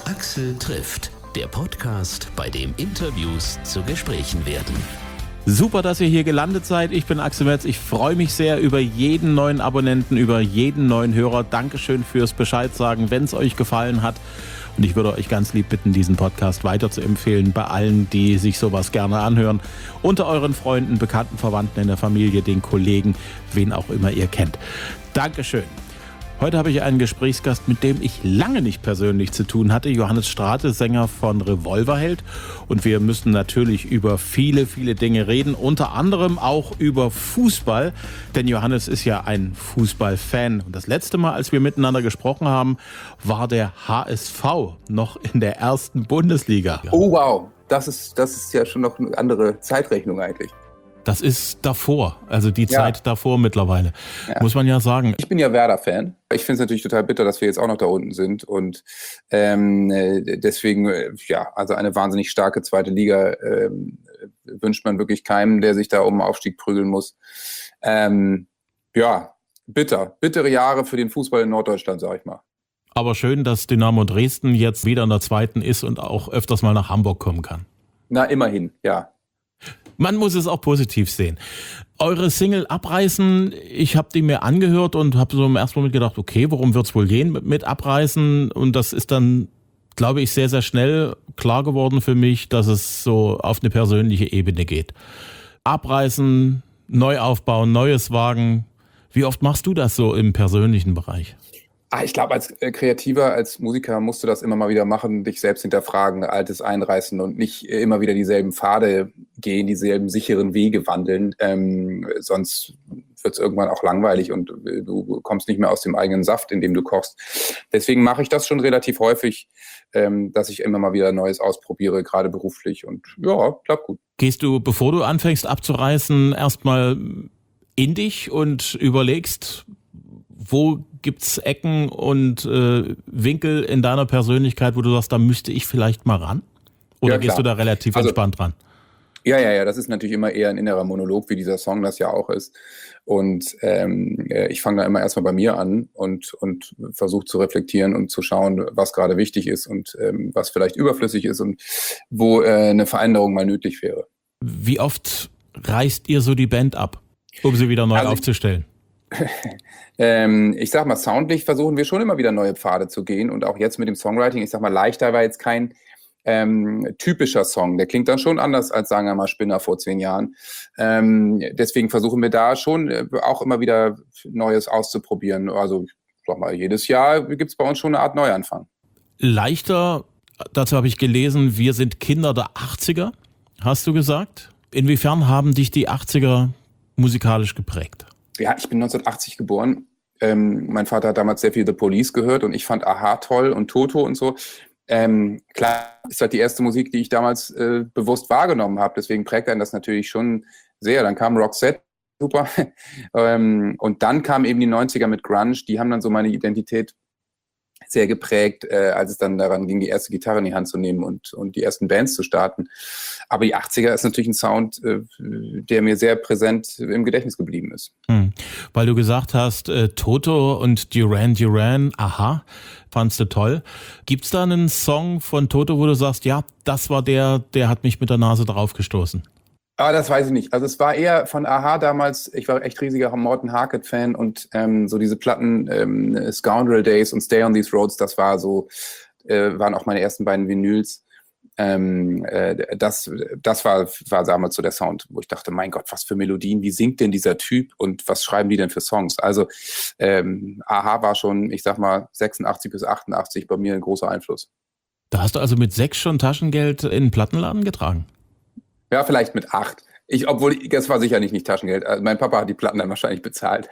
Axel trifft, der Podcast, bei dem Interviews zu Gesprächen werden. Super, dass ihr hier gelandet seid. Ich bin Axel Metz. Ich freue mich sehr über jeden neuen Abonnenten, über jeden neuen Hörer. Dankeschön fürs Bescheid sagen, wenn es euch gefallen hat. Und ich würde euch ganz lieb bitten, diesen Podcast weiter zu empfehlen bei allen, die sich sowas gerne anhören. Unter euren Freunden, Bekannten, Verwandten in der Familie, den Kollegen, wen auch immer ihr kennt. Dankeschön. Heute habe ich einen Gesprächsgast, mit dem ich lange nicht persönlich zu tun hatte. Johannes Strate, Sänger von Revolverheld. Und wir müssen natürlich über viele, viele Dinge reden. Unter anderem auch über Fußball. Denn Johannes ist ja ein Fußballfan. Und das letzte Mal, als wir miteinander gesprochen haben, war der HSV noch in der ersten Bundesliga. Oh wow, das ist ja schon noch eine andere Zeitrechnung eigentlich. Das ist davor, also die Zeit davor mittlerweile, muss man ja sagen. Ich bin ja Werder-Fan. Ich finde es natürlich total bitter, dass wir jetzt auch noch da unten sind. Und deswegen, also eine wahnsinnig starke zweite Liga wünscht man wirklich keinem, der sich da um den Aufstieg prügeln muss. Bittere Jahre für den Fußball in Norddeutschland, sag ich mal. Aber schön, dass Dynamo Dresden jetzt wieder in der zweiten ist und auch öfters mal nach Hamburg kommen kann. Na, immerhin, ja. Man muss es auch positiv sehen. Eure Single Abreißen, ich habe die mir angehört und habe so im ersten Moment gedacht, okay, worum wird's wohl gehen mit Abreißen? Und das ist dann, glaube ich, sehr, sehr schnell klar geworden für mich, dass es so auf eine persönliche Ebene geht. Abreißen, neu aufbauen, Neues wagen. Wie oft machst du das so im persönlichen Bereich? Ich glaube, als Kreativer, als Musiker musst du das immer mal wieder machen, dich selbst hinterfragen, Altes einreißen und nicht immer wieder dieselben Pfade gehen, dieselben sicheren Wege wandeln. Sonst wird es irgendwann auch langweilig und du kommst nicht mehr aus dem eigenen Saft, in dem du kochst. Deswegen mache ich das schon relativ häufig, dass ich immer mal wieder Neues ausprobiere, gerade beruflich. Und ja, klappt gut. Gehst du, bevor du anfängst abzureißen, erstmal in dich und überlegst, wo gibt's Ecken und Winkel in deiner Persönlichkeit, wo du sagst, da müsste ich vielleicht mal ran? Oder gehst du da relativ entspannt ran? Ja, das ist natürlich immer eher ein innerer Monolog, wie dieser Song das ja auch ist. Und ich fange da immer erstmal bei mir an und versuche zu reflektieren und zu schauen, was gerade wichtig ist und was vielleicht überflüssig ist und wo eine Veränderung mal nötig wäre. Wie oft reißt ihr so die Band ab, um sie wieder neu aufzustellen? Ich sag mal, soundlich versuchen wir schon immer wieder neue Pfade zu gehen und auch jetzt mit dem Songwriting, ich sag mal, Leichter war jetzt kein typischer Song. Der klingt dann schon anders als, sagen wir mal, Spinner vor 10 Jahren. Deswegen versuchen wir da schon auch immer wieder Neues auszuprobieren. Also, ich sag mal, jedes Jahr gibt's bei uns schon eine Art Neuanfang. Leichter, dazu habe ich gelesen, wir sind Kinder der 80er, hast du gesagt. Inwiefern haben dich die 80er musikalisch geprägt? Ja, ich bin 1980 geboren. Mein Vater hat damals sehr viel The Police gehört und ich fand A-ha toll und Toto und so. Klar, ist halt die erste Musik, die ich damals bewusst wahrgenommen habe. Deswegen prägt einen das natürlich schon sehr. Dann kam Roxette, super. Und dann kamen eben die 90er mit Grunge. Die haben dann so meine Identität sehr geprägt, als es dann daran ging, die erste Gitarre in die Hand zu nehmen und die ersten Bands zu starten. Aber die 80er ist natürlich ein Sound, der mir sehr präsent im Gedächtnis geblieben ist. Weil du gesagt hast, Toto und Duran Duran, A-ha, fandst du toll. Gibt's da einen Song von Toto, wo du sagst, ja, das war der hat mich mit der Nase drauf gestoßen? Das weiß ich nicht. Also es war eher von A-ha damals, ich war echt riesiger Morten Harket-Fan und so diese Platten Scoundrel Days und Stay on These Roads, das war so, waren auch meine ersten beiden Vinyls. Das war damals so der Sound, wo ich dachte, mein Gott, was für Melodien, wie singt denn dieser Typ und was schreiben die denn für Songs? Also A-ha war schon, ich sag mal, 86 bis 88 bei mir ein großer Einfluss. Da hast du also mit 6 schon Taschengeld in den Plattenladen getragen? Ja, vielleicht mit 8. Das war sicherlich nicht Taschengeld. Also mein Papa hat die Platten dann wahrscheinlich bezahlt.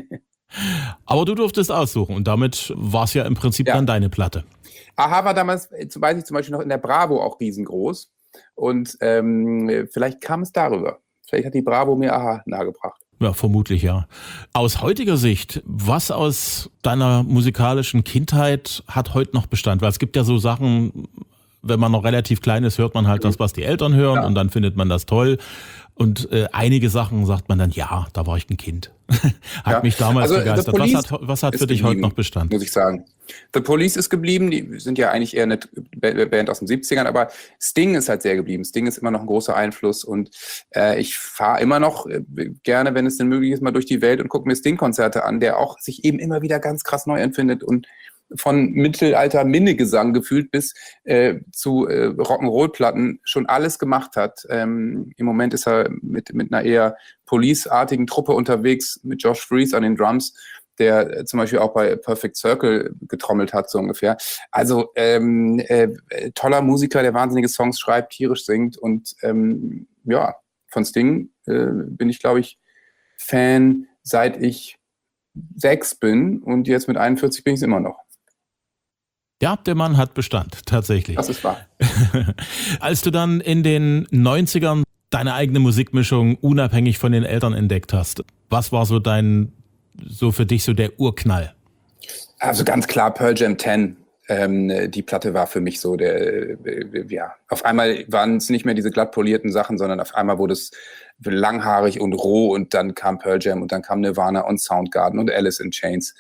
Aber du durftest aussuchen und damit war es ja im Prinzip dann deine Platte. A-ha war damals, weiß ich zum Beispiel noch in der Bravo auch riesengroß und vielleicht kam es darüber. Vielleicht hat die Bravo mir A-ha nahegebracht. Ja, vermutlich ja. Aus heutiger Sicht, was aus deiner musikalischen Kindheit hat heute noch Bestand? Weil es gibt ja so Sachen, wenn man noch relativ klein ist, hört man halt das, was die Eltern hören und dann findet man das toll. Und einige Sachen sagt man dann, ja, da war ich ein Kind. Hat mich damals begeistert. Was hat für dich heute noch Bestand? Muss ich sagen. The Police ist geblieben, die sind ja eigentlich eher eine Band aus den 70ern, aber Sting ist halt sehr geblieben. Sting ist immer noch ein großer Einfluss und ich fahre immer noch gerne, wenn es denn möglich ist, mal durch die Welt und gucke mir Sting-Konzerte an, der auch sich eben immer wieder ganz krass neu empfindet und von Mittelalter-Minnegesang gefühlt bis zu Rock'n'Roll-Platten schon alles gemacht hat. Im Moment ist er mit einer eher Police-artigen Truppe unterwegs, mit Josh Freese an den Drums, der zum Beispiel auch bei Perfect Circle getrommelt hat, so ungefähr. Also toller Musiker, der wahnsinnige Songs schreibt, tierisch singt und ja, von Sting bin ich, glaube ich, Fan, seit ich 6 bin und jetzt mit 41 bin ich es immer noch. Ja, der Mann hat Bestand, tatsächlich. Das ist wahr. Als du dann in den 90ern deine eigene Musikmischung unabhängig von den Eltern entdeckt hast, was war so für dich so der Urknall? Also ganz klar Pearl Jam 10. Die Platte war für mich so ja, auf einmal waren es nicht mehr diese glatt polierten Sachen, sondern auf einmal wurde es langhaarig und roh und dann kam Pearl Jam und dann kam Nirvana und Soundgarden und Alice in Chains.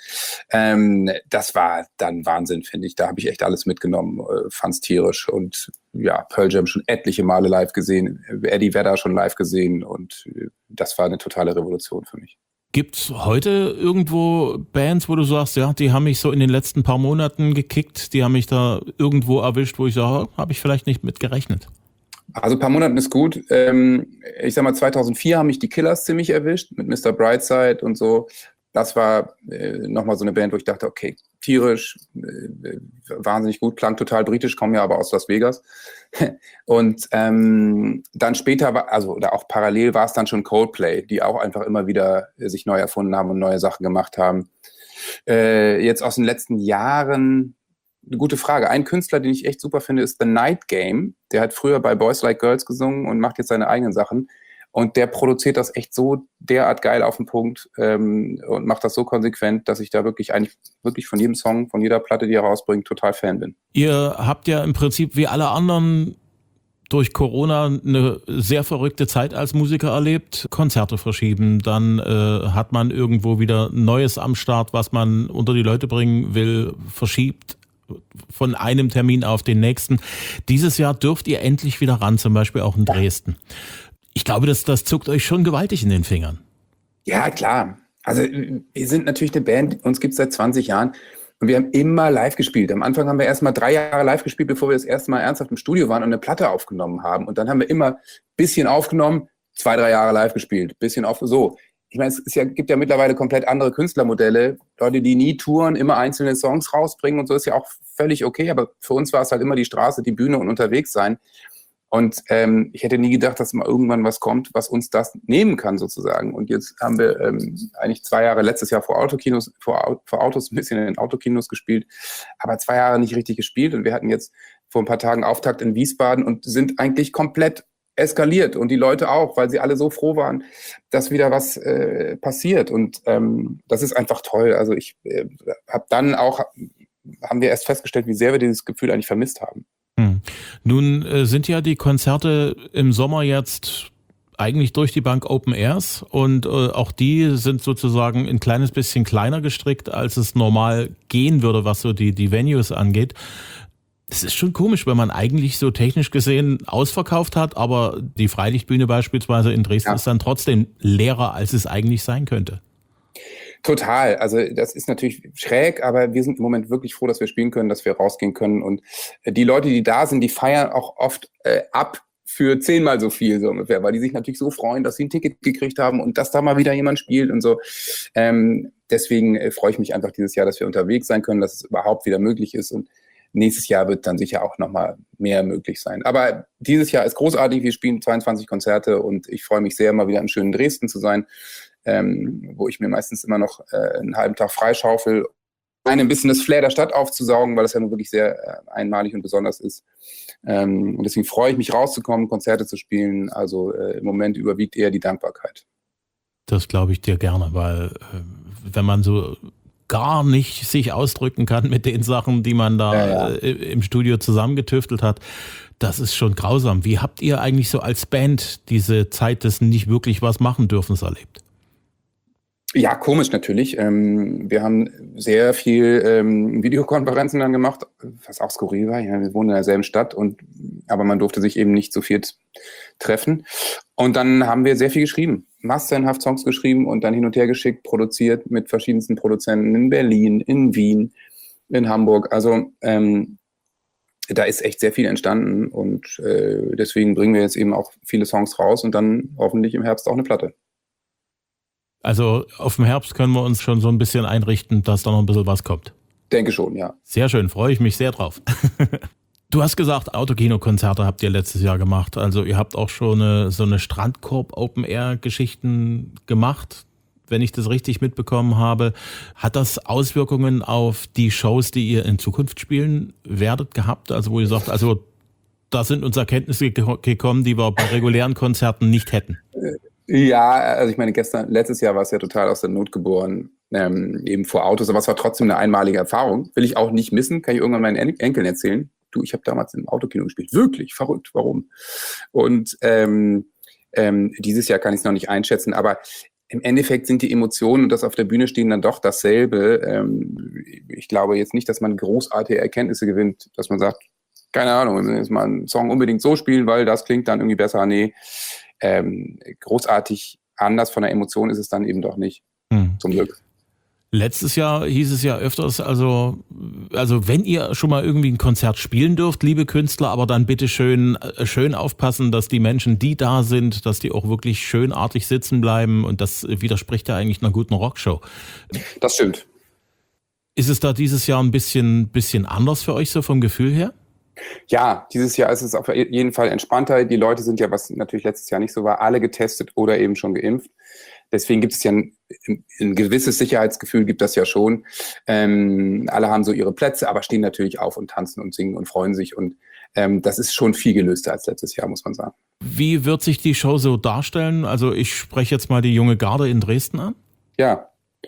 Das war dann Wahnsinn, finde ich. Da habe ich echt alles mitgenommen, fand's tierisch und ja, Pearl Jam schon etliche Male live gesehen, Eddie Vedder schon live gesehen und das war eine totale Revolution für mich. Gibt's heute irgendwo Bands, wo du sagst, ja, die haben mich so in den letzten paar Monaten gekickt, die haben mich da irgendwo erwischt, wo ich sage, habe ich vielleicht nicht mit gerechnet? Also ein paar Monaten ist gut. Ich sag mal, 2004 haben mich die Killers ziemlich erwischt, mit Mr. Brightside und so. Das war nochmal so eine Band, wo ich dachte, okay, tierisch, wahnsinnig gut, klang total britisch, kommen ja aber aus Las Vegas. Und dann später, oder auch parallel war es dann schon Coldplay, die auch einfach immer wieder sich neu erfunden haben und neue Sachen gemacht haben. Jetzt aus den letzten Jahren, eine gute Frage. Ein Künstler, den ich echt super finde, ist The Night Game. Der hat früher bei Boys Like Girls gesungen und macht jetzt seine eigenen Sachen. Und der produziert das echt so derart geil auf den Punkt und macht das so konsequent, dass ich da wirklich von jedem Song, von jeder Platte, die er rausbringt, total Fan bin. Ihr habt ja im Prinzip wie alle anderen durch Corona eine sehr verrückte Zeit als Musiker erlebt. Konzerte verschieben, dann hat man irgendwo wieder Neues am Start, was man unter die Leute bringen will, verschiebt von einem Termin auf den nächsten. Dieses Jahr dürft ihr endlich wieder ran, zum Beispiel auch in Dresden. Ich glaube, das zuckt euch schon gewaltig in den Fingern. Ja, klar. Also wir sind natürlich eine Band, uns gibt es seit 20 Jahren und wir haben immer live gespielt. Am Anfang haben wir erst mal 3 Jahre live gespielt, bevor wir das erste Mal ernsthaft im Studio waren und eine Platte aufgenommen haben. Und dann haben wir immer ein bisschen aufgenommen, 2, 3 Jahre live gespielt, so. Ich meine, gibt ja mittlerweile komplett andere Künstlermodelle. Leute, die nie touren, immer einzelne Songs rausbringen und so, ist ja auch völlig okay. Aber für uns war es halt immer die Straße, die Bühne und unterwegs sein. Und ich hätte nie gedacht, dass mal irgendwann was kommt, was uns das nehmen kann sozusagen. Und jetzt haben wir eigentlich 2 Jahre, letztes Jahr vor Autos ein bisschen in den Autokinos gespielt, aber 2 Jahre nicht richtig gespielt. Und wir hatten jetzt vor ein paar Tagen Auftakt in Wiesbaden und sind eigentlich komplett eskaliert. Und die Leute auch, weil sie alle so froh waren, dass wieder was passiert. Und das ist einfach toll. Also ich haben wir erst festgestellt, wie sehr wir dieses Gefühl eigentlich vermisst haben. Nun sind ja die Konzerte im Sommer jetzt eigentlich durch die Bank Open Airs und auch die sind sozusagen ein kleines bisschen kleiner gestrickt, als es normal gehen würde, was so die Venues angeht. Es ist schon komisch, wenn man eigentlich so technisch gesehen ausverkauft hat, aber die Freilichtbühne beispielsweise in Dresden ist dann trotzdem leerer, als es eigentlich sein könnte. Total. Also das ist natürlich schräg, aber wir sind im Moment wirklich froh, dass wir spielen können, dass wir rausgehen können. Und die Leute, die da sind, die feiern auch oft ab für 10-mal so viel so ungefähr, weil die sich natürlich so freuen, dass sie ein Ticket gekriegt haben und dass da mal wieder jemand spielt und so. Deswegen freue ich mich einfach dieses Jahr, dass wir unterwegs sein können, dass es überhaupt wieder möglich ist. Und nächstes Jahr wird dann sicher auch nochmal mehr möglich sein. Aber dieses Jahr ist großartig. Wir spielen 22 Konzerte und ich freue mich sehr, mal wieder im schönen Dresden zu sein. Wo ich mir meistens immer noch einen halben Tag freischaufel, ein bisschen das Flair der Stadt aufzusaugen, weil das ja nun wirklich sehr einmalig und besonders ist. Und deswegen freue ich mich rauszukommen, Konzerte zu spielen. Also im Moment überwiegt eher die Dankbarkeit. Das glaube ich dir gerne, weil wenn man so gar nicht sich ausdrücken kann mit den Sachen, die man da im Studio zusammengetüftelt hat. Das ist schon grausam. Wie habt ihr eigentlich so als Band diese Zeit des nicht wirklich was machen dürfens erlebt? Ja, komisch natürlich. Wir haben sehr viel Videokonferenzen dann gemacht, was auch skurril war. Ja, wir wohnen in derselben Stadt, aber man durfte sich eben nicht so viel treffen. Und dann haben wir sehr viel geschrieben, massenhaft Songs geschrieben und dann hin und her geschickt, produziert mit verschiedensten Produzenten in Berlin, in Wien, in Hamburg. Also da ist echt sehr viel entstanden und deswegen bringen wir jetzt eben auch viele Songs raus und dann hoffentlich im Herbst auch eine Platte. Also auf den Herbst können wir uns schon so ein bisschen einrichten, dass da noch ein bisschen was kommt. Denke schon, ja. Sehr schön, freue ich mich sehr drauf. Du hast gesagt, Autokino-Konzerte habt ihr letztes Jahr gemacht. Also ihr habt auch schon so eine Strandkorb-Open-Air-Geschichten gemacht, wenn ich das richtig mitbekommen habe. Hat das Auswirkungen auf die Shows, die ihr in Zukunft spielen werdet, gehabt? Also wo ihr sagt, also da sind uns Erkenntnisse gekommen, die wir bei regulären Konzerten nicht hätten. Ja, also ich meine, letztes Jahr war es ja total aus der Not geboren, eben vor Autos, aber es war trotzdem eine einmalige Erfahrung. Will ich auch nicht missen, kann ich irgendwann meinen Enkeln erzählen. Du, ich habe damals im Autokino gespielt. Wirklich verrückt, warum? Und dieses Jahr kann ich es noch nicht einschätzen, aber im Endeffekt sind die Emotionen und das auf der Bühne stehen dann doch dasselbe. Ich glaube jetzt nicht, dass man großartige Erkenntnisse gewinnt, dass man sagt, keine Ahnung, wir müssen jetzt mal einen Song unbedingt so spielen, weil das klingt dann irgendwie besser. Nee, großartig anders von der Emotion ist es dann eben doch nicht, zum Glück. Letztes Jahr hieß es ja öfters, also wenn ihr schon mal irgendwie ein Konzert spielen dürft, liebe Künstler, aber dann bitte schön aufpassen, dass die Menschen, die da sind, dass die auch wirklich schönartig sitzen bleiben und das widerspricht ja eigentlich einer guten Rockshow. Das stimmt. Ist es da dieses Jahr ein bisschen anders für euch so vom Gefühl her? Ja, dieses Jahr ist es auf jeden Fall entspannter. Die Leute sind ja, was natürlich letztes Jahr nicht so war, alle getestet oder eben schon geimpft. Deswegen gibt es ja ein gewisses Sicherheitsgefühl, gibt das ja schon. Alle haben so ihre Plätze, aber stehen natürlich auf und tanzen und singen und freuen sich. Und das ist schon viel gelöster als letztes Jahr, muss man sagen. Wie wird sich die Show so darstellen? Also ich spreche jetzt mal die junge Garde in Dresden an. Ja.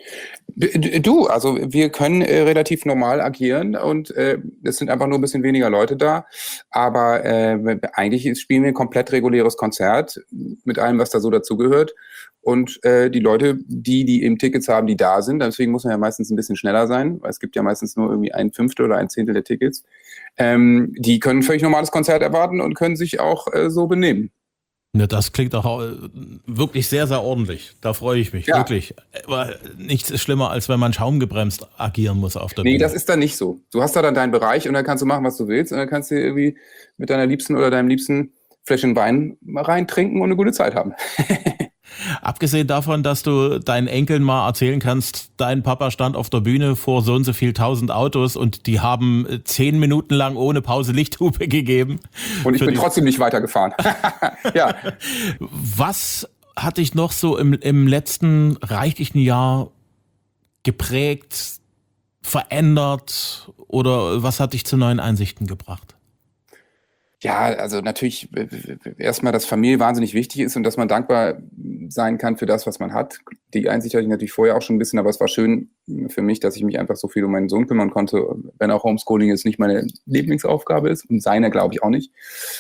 Also wir können relativ normal agieren und es sind einfach nur ein bisschen weniger Leute da, aber eigentlich spielen wir ein komplett reguläres Konzert mit allem, was da so dazugehört und die Leute, die eben Tickets haben, die da sind, deswegen muss man ja meistens ein bisschen schneller sein, weil es gibt ja meistens nur irgendwie 1/5 oder 1/10 der Tickets, die können ein völlig normales Konzert erwarten und können sich auch so benehmen. Ja, das klingt auch wirklich sehr, sehr ordentlich. Da freue ich mich, wirklich. Aber nichts ist schlimmer, als wenn man schaumgebremst agieren muss auf der Bühne. Nee, das ist dann nicht so. Du hast da dann deinen Bereich und dann kannst du machen, was du willst und dann kannst du irgendwie mit deiner Liebsten oder deinem Liebsten Fläschchen Wein reintrinken und eine gute Zeit haben. Abgesehen davon, dass du deinen Enkeln mal erzählen kannst, dein Papa stand auf der Bühne vor so und so viel 1000 Autos und die haben 10 Minuten lang ohne Pause Lichthupe gegeben. Und ich bin trotzdem nicht weitergefahren. Ja. Was hat dich noch so im letzten reichlichen Jahr geprägt, verändert oder was hat dich zu neuen Einsichten gebracht? Ja, also natürlich erstmal, dass Familie wahnsinnig wichtig ist und dass man dankbar sein kann für das, was man hat. Die Einsicht hatte ich natürlich vorher auch schon ein bisschen, aber es war schön für mich, dass ich mich einfach so viel um meinen Sohn kümmern konnte, wenn auch Homeschooling jetzt nicht meine Lieblingsaufgabe ist und seine glaube ich auch nicht.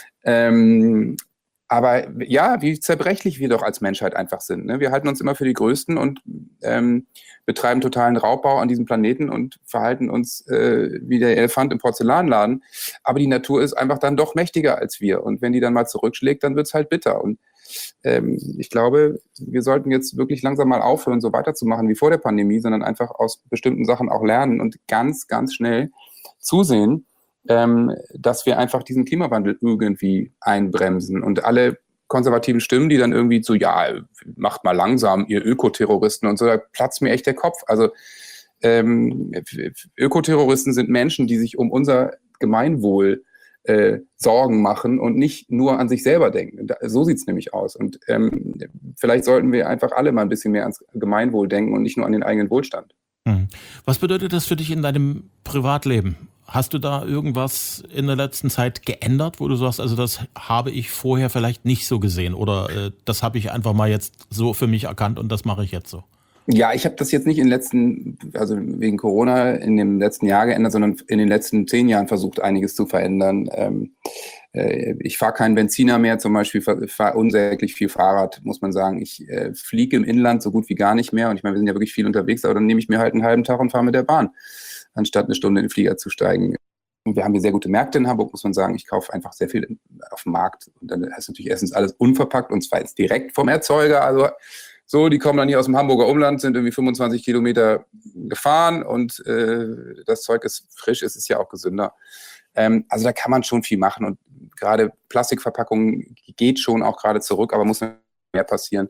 Aber ja, wie zerbrechlich wir doch als Menschheit einfach sind. Ne? Wir halten uns immer für die Größten und betreiben totalen Raubbau an diesem Planeten und verhalten uns wie der Elefant im Porzellanladen. Aber die Natur ist einfach dann doch mächtiger als wir. Und wenn die dann mal zurückschlägt, dann wird es halt bitter. Und ich glaube, wir sollten jetzt wirklich langsam mal aufhören, so weiterzumachen wie vor der Pandemie, sondern einfach aus bestimmten Sachen auch lernen und ganz, ganz schnell zusehen, dass wir einfach diesen Klimawandel irgendwie einbremsen. Und alle konservativen Stimmen, die dann irgendwie so, ja, macht mal langsam, ihr Ökoterroristen und so, da platzt mir echt der Kopf. Also Ökoterroristen sind Menschen, die sich um unser Gemeinwohl Sorgen machen und nicht nur an sich selber denken. So sieht es nämlich aus. Und vielleicht sollten wir einfach alle mal ein bisschen mehr ans Gemeinwohl denken und nicht nur an den eigenen Wohlstand. Was bedeutet das für dich in deinem Privatleben? Hast du da irgendwas in der letzten Zeit geändert, wo du sagst, also das habe ich vorher vielleicht nicht so gesehen oder das habe ich einfach mal jetzt so für mich erkannt und das mache ich jetzt so? Ja, ich habe das jetzt nicht also wegen Corona in dem letzten Jahr geändert, sondern in den letzten 10 Jahren versucht, einiges zu verändern. Ich fahre keinen Benziner mehr, zum Beispiel fahre unsäglich viel Fahrrad, muss man sagen. Ich fliege im Inland so gut wie gar nicht mehr. Und ich meine, wir sind ja wirklich viel unterwegs, aber dann nehme ich mir halt einen halben Tag und fahre mit der Bahn, anstatt eine Stunde in den Flieger zu steigen. Und wir haben hier sehr gute Märkte in Hamburg, muss man sagen. Ich kaufe einfach sehr viel auf dem Markt. Und dann ist natürlich erstens alles unverpackt und zwar jetzt direkt vom Erzeuger. Also so, die kommen dann hier aus dem Hamburger Umland, sind irgendwie 25 Kilometer gefahren und das Zeug ist frisch, es ist ja auch gesünder. Also da kann man schon viel machen und gerade Plastikverpackungen geht schon auch gerade zurück, aber muss mehr passieren.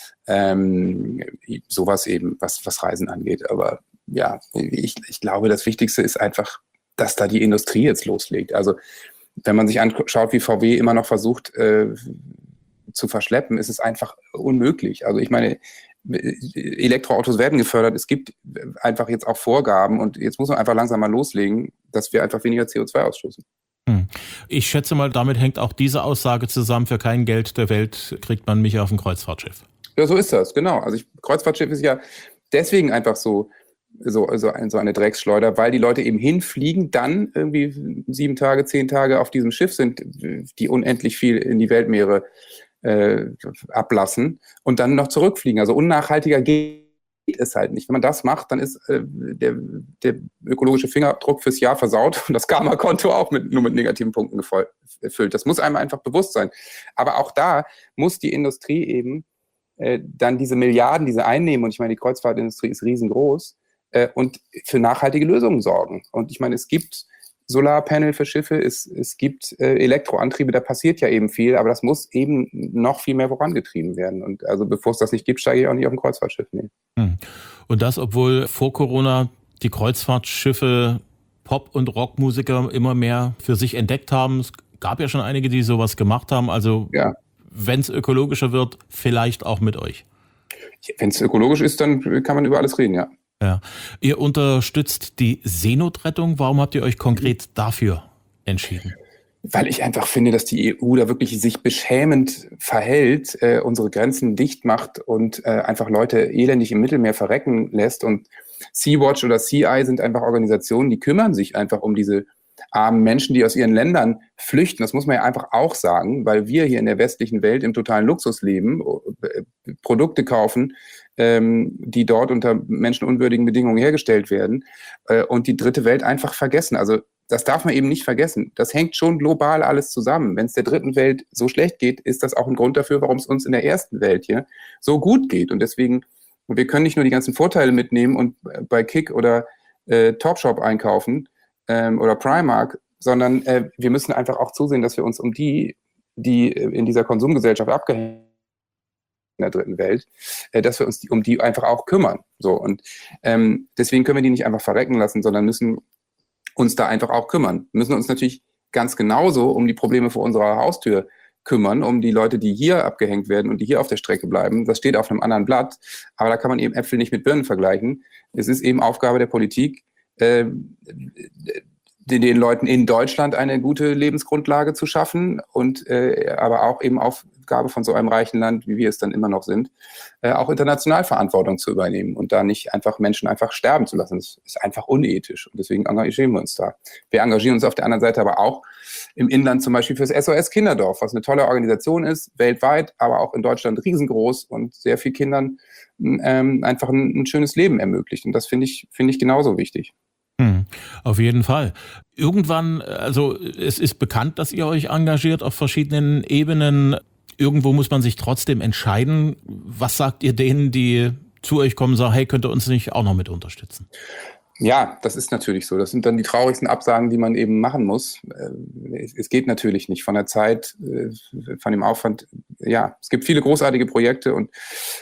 Sowas eben, was Reisen angeht. Aber ja, ich glaube, das Wichtigste ist einfach, dass da die Industrie jetzt loslegt. Also wenn man sich anschaut, wie VW immer noch versucht zu verschleppen, ist es einfach unmöglich. Also ich meine, Elektroautos werden gefördert. Es gibt einfach jetzt auch Vorgaben und jetzt muss man einfach langsam mal loslegen, dass wir einfach weniger CO2 ausstoßen. Ich schätze mal, damit hängt auch diese Aussage zusammen, für kein Geld der Welt kriegt man mich auf ein Kreuzfahrtschiff. Ja, so ist das, genau. Also Kreuzfahrtschiff ist ja deswegen einfach so eine Drecksschleuder, weil die Leute eben hinfliegen, dann irgendwie 7 Tage, 10 Tage auf diesem Schiff sind, die unendlich viel in die Weltmeere ablassen und dann noch zurückfliegen. Also unnachhaltiger geht es halt nicht. Wenn man das macht, dann ist der ökologische Fingerabdruck fürs Jahr versaut und das Karma-Konto auch nur mit negativen Punkten gefüllt. Das muss einem einfach bewusst sein. Aber auch da muss die Industrie eben dann diese Milliarden, diese einnehmen, und ich meine, die Kreuzfahrtindustrie ist riesengroß, und für nachhaltige Lösungen sorgen. Und ich meine, es gibt Solarpanel für Schiffe, es gibt Elektroantriebe, da passiert ja eben viel, aber das muss eben noch viel mehr vorangetrieben werden. Und also bevor es das nicht gibt, steige ich auch nicht auf ein Kreuzfahrtschiff. Nee. Und das, obwohl vor Corona die Kreuzfahrtschiffe Pop- und Rockmusiker immer mehr für sich entdeckt haben. Es gab ja schon einige, die sowas gemacht haben. Also ja, wenn es ökologischer wird, vielleicht auch mit euch. Wenn es ökologisch ist, dann kann man über alles reden, ja. Ja. Ihr unterstützt die Seenotrettung. Warum habt ihr euch konkret dafür entschieden? Weil ich einfach finde, dass die EU da wirklich sich beschämend verhält, unsere Grenzen dicht macht und einfach Leute elendig im Mittelmeer verrecken lässt. Und Sea-Watch oder Sea-Eye sind einfach Organisationen, die kümmern sich einfach um diese armen Menschen, die aus ihren Ländern flüchten. Das muss man ja einfach auch sagen, weil wir hier in der westlichen Welt im totalen Luxus leben, Produkte kaufen, die dort unter menschenunwürdigen Bedingungen hergestellt werden und die dritte Welt einfach vergessen. Also das darf man eben nicht vergessen. Das hängt schon global alles zusammen. Wenn es der dritten Welt so schlecht geht, ist das auch ein Grund dafür, warum es uns in der ersten Welt hier so gut geht. Und deswegen, wir können nicht nur die ganzen Vorteile mitnehmen und bei Kick oder Topshop einkaufen oder Primark, sondern wir müssen einfach auch zusehen, dass wir uns um die in dieser Konsumgesellschaft abgehängt in der dritten Welt, dass wir uns um die einfach auch kümmern. So, und deswegen können wir die nicht einfach verrecken lassen, sondern müssen uns da einfach auch kümmern. Wir müssen uns natürlich ganz genauso um die Probleme vor unserer Haustür kümmern, um die Leute, die hier abgehängt werden und die hier auf der Strecke bleiben. Das steht auf einem anderen Blatt, aber da kann man eben Äpfel nicht mit Birnen vergleichen. Es ist eben Aufgabe der Politik, den Leuten in Deutschland eine gute Lebensgrundlage zu schaffen und aber auch eben Aufgabe von so einem reichen Land, wie wir es dann immer noch sind, auch international Verantwortung zu übernehmen und da nicht einfach Menschen einfach sterben zu lassen. Das ist einfach unethisch und deswegen engagieren wir uns da. Wir engagieren uns auf der anderen Seite aber auch im Inland zum Beispiel fürs SOS Kinderdorf, was eine tolle Organisation ist, weltweit, aber auch in Deutschland riesengroß und sehr vielen Kindern einfach ein schönes Leben ermöglicht. Und das finde ich genauso wichtig. Auf jeden Fall. Irgendwann, also es ist bekannt, dass ihr euch engagiert auf verschiedenen Ebenen. Irgendwo muss man sich trotzdem entscheiden. Was sagt ihr denen, die zu euch kommen und sagen, hey, könnt ihr uns nicht auch noch mit unterstützen? Ja, das ist natürlich so. Das sind dann die traurigsten Absagen, die man eben machen muss. Es geht natürlich nicht von der Zeit, von dem Aufwand. Ja, es gibt viele großartige Projekte und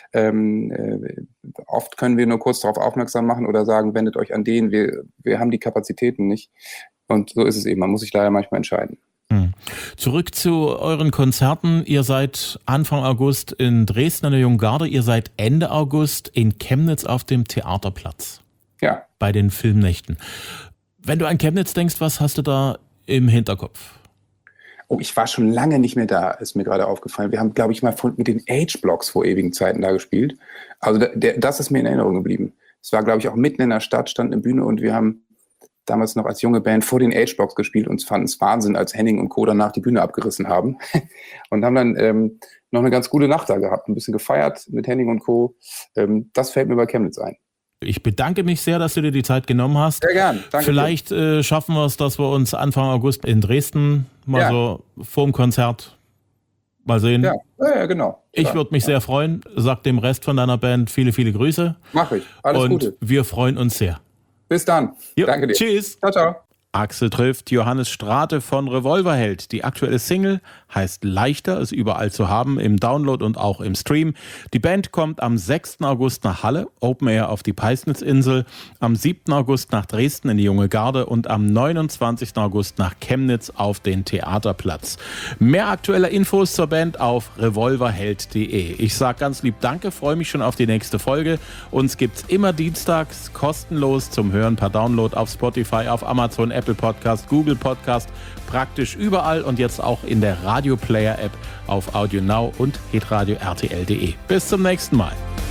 oft können wir nur kurz darauf aufmerksam machen oder sagen, wendet euch an den. Wir haben die Kapazitäten nicht. Und so ist es eben. Man muss sich leider manchmal entscheiden. Zurück zu euren Konzerten. Ihr seid Anfang August in Dresden an der Jungen Garde. Ihr seid Ende August in Chemnitz auf dem Theaterplatz. Ja. Bei den Filmnächten. Wenn du an Chemnitz denkst, was hast du da im Hinterkopf? Oh, ich war schon lange nicht mehr da, ist mir gerade aufgefallen. Wir haben, glaube ich, mal mit den H-Blocks vor ewigen Zeiten da gespielt. Also das ist mir in Erinnerung geblieben. Es war, glaube ich, auch mitten in der Stadt, stand eine Bühne und wir haben damals noch als junge Band vor den H-Blocks gespielt und fanden es Wahnsinn, als Henning und Co. danach die Bühne abgerissen haben und haben dann noch eine ganz gute Nacht da gehabt, ein bisschen gefeiert mit Henning und Co. Das fällt mir bei Chemnitz ein. Ich bedanke mich sehr, dass du dir die Zeit genommen hast. Sehr gern. Danke. Vielleicht schaffen wir es, dass wir uns Anfang August in Dresden mal so vorm Konzert mal sehen. Ja, genau. Ich würde mich sehr freuen. Sag dem Rest von deiner Band viele, viele Grüße. Mach ich. Alles Gute. Und wir freuen uns sehr. Bis dann. Jo, danke dir. Tschüss. Ciao, ciao. Axel trifft Johannes Strate von Revolverheld. Die aktuelle Single heißt Leichter, ist überall zu haben, im Download und auch im Stream. Die Band kommt am 6. August nach Halle, Open Air auf die Peisnitzinsel, am 7. August nach Dresden in die Junge Garde und am 29. August nach Chemnitz auf den Theaterplatz. Mehr aktuelle Infos zur Band auf revolverheld.de. Ich sage ganz lieb Danke, freue mich schon auf die nächste Folge. Uns gibt's immer dienstags kostenlos zum Hören per Download auf Spotify, auf Amazon, Apple Podcast, Google Podcast, praktisch überall und jetzt auch in der Radio Player App auf Audio Now und hitradio RTL.de. Bis zum nächsten Mal.